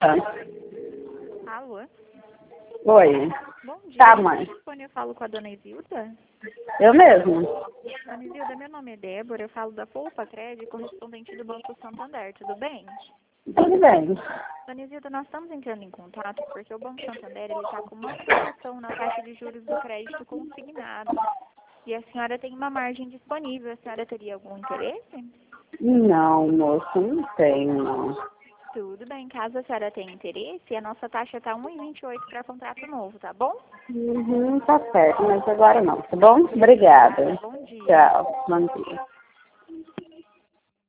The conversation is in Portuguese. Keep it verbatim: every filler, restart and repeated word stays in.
Ah, Alô? oi. Bom dia. Tá, mãe. Quando eu falo com a dona Isilda? Eu mesmo. Dona Isilda, meu nome é Débora, eu falo da Poupa Crédito, correspondente do Banco Santander, tudo bem? Tudo bem. Dona Isilda, nós estamos entrando em contato porque o Banco Santander ele está com uma promoção na taxa de juros do crédito consignado. E a senhora tem uma margem disponível, a senhora teria algum interesse? Não, moço, não tenho, não. Tudo bem, caso a senhora tenha interesse, a nossa taxa está um vírgula vinte e oito para contrato novo, tá bom? Uhum, tá certo, mas agora não, tá bom? Obrigada. Bom dia. Tchau, bom dia.